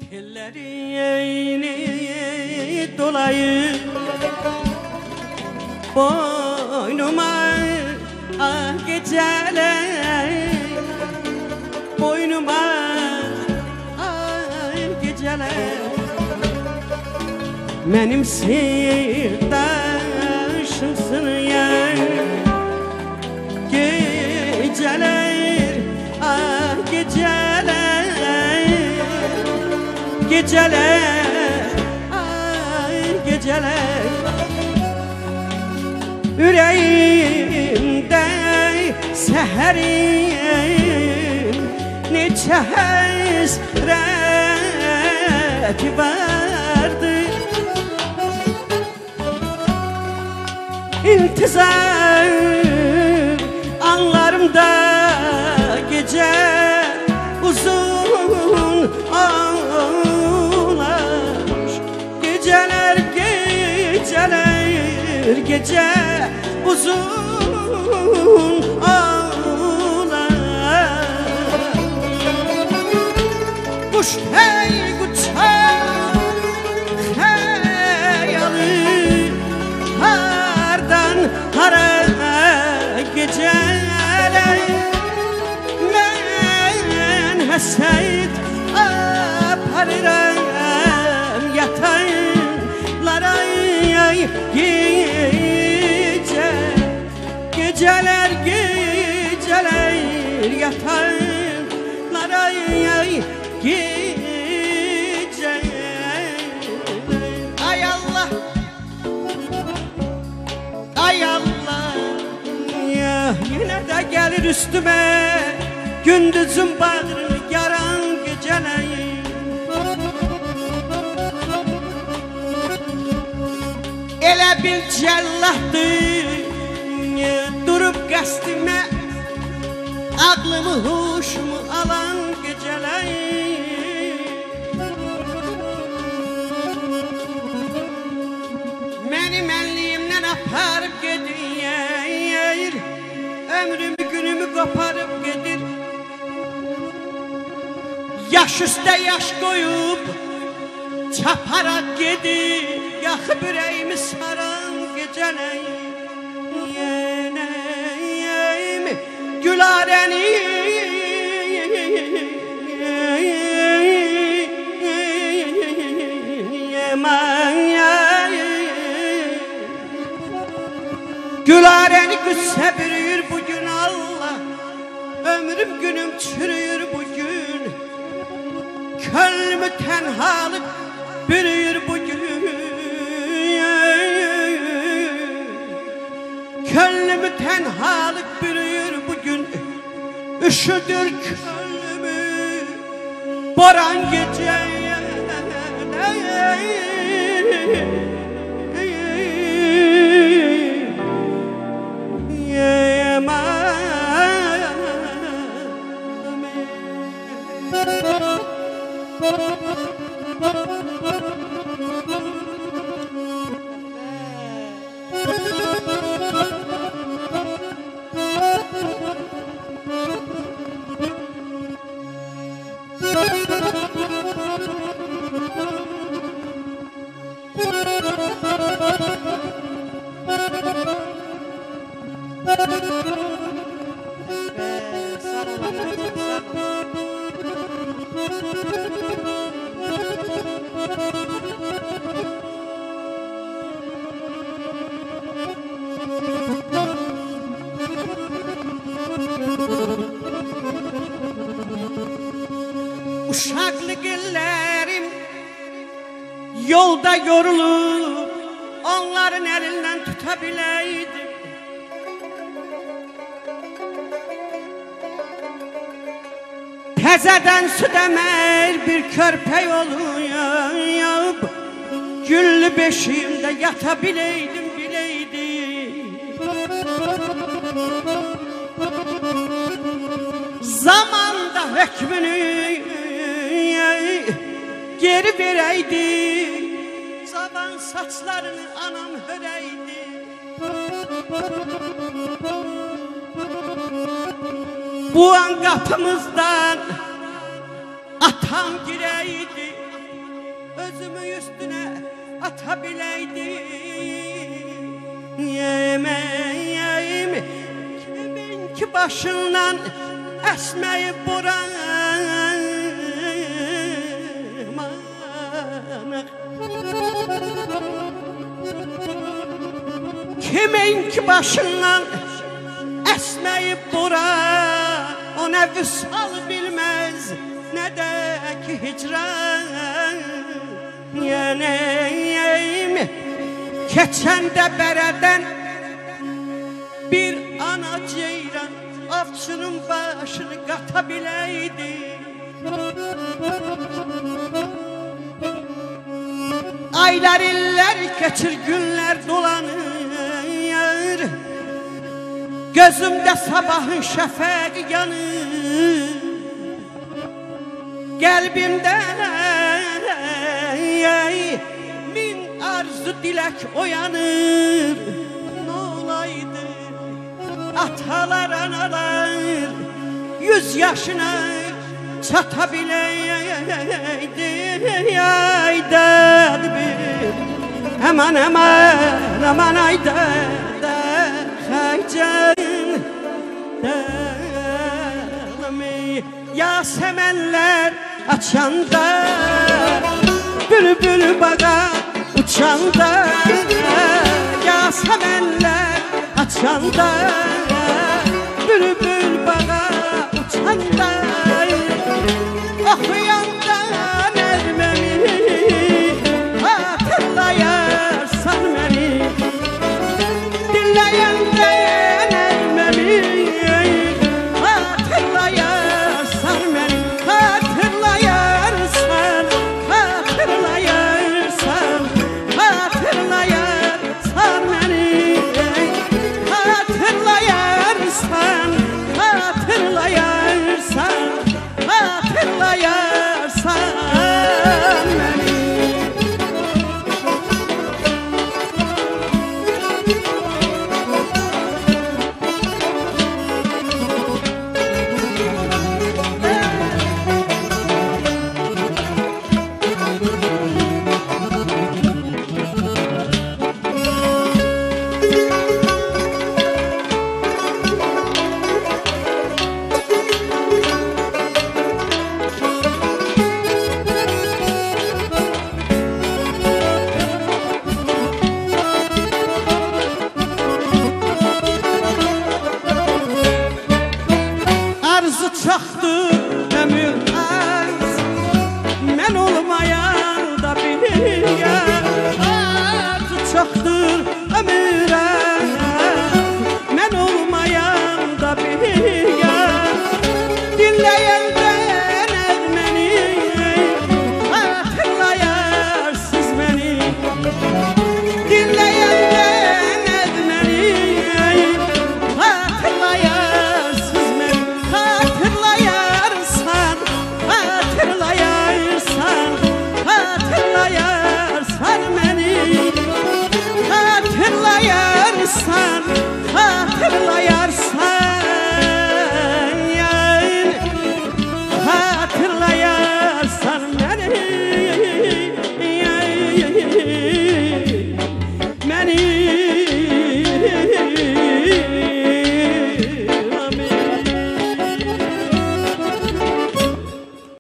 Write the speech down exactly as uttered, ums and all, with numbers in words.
Tellerini dolayı boynuma ah geceler, boynuma ah geceler. Benim sırdaşımsın ya geceler, ah geceler, geceler, ay geceler. Yüreğimde seherin neçe hasret vardı. İntizar anlarımda gece uzun ağlar. Geceler geceler gece uzun ağlar. Kuş hey uçar hayalı hardan hara geceler. Ben hasret aparırım yataylara gece. Geceler geceler yatarlara gece. Ay Allah, ay Allah ya, yine de gelir üstüme gündüzün bağrını yaran geceler. Elə bir cəllatdır durup qəsdimə ağlımı huşumu alan geceler. Mənim əlliğimdən aparıb gedir, ömrümü günümü qoparıb gedir. Yaş üstə yaş qoyub çaparak gedir, yakıp yüreğimi saran geceler. Yeneyim gülareni gülareni güsse bürüyür bugün Allah. Ömrüm günüm çürüyür bugün, könlümü tenhalık bürüyür bugün. Könlümü tenhalık bürüyür bugün. Üşüdür könlümü boran gece. Uşaklık ellerim yolda yorulup onların elinden tutabileydim. Tezeden su demer bir körpe yoluyup güllü beşiğimde yatabileydim bileydim. Zamanda hükmünü geri vereydi, zaman saçlarını anam höreydi. Bu an kapımızdan atam gireydi. özümü üstüne atabileydim. Yemeyim kimin ki başından esmeyip buramana. Kimin ki başından esmeyip buram, o ne vüsal bilmez ne de ki hicran. Yeneyim keçende bereden bir ana ceyran avçının başını katabileydi. Aylar iller geçir günler dolanır, gözümde sabahın şefeği yanır. Kalbimde min arzu dilek oyanır. Ne olaydı atalar analar yüz yaşına çatabileydi. Ayda bir hemen hemen hemen ayda da haycan dalımı yasemenler açanda, bülbül bağa uçanda, yasemenler açanda, bülbül bağa uçanda.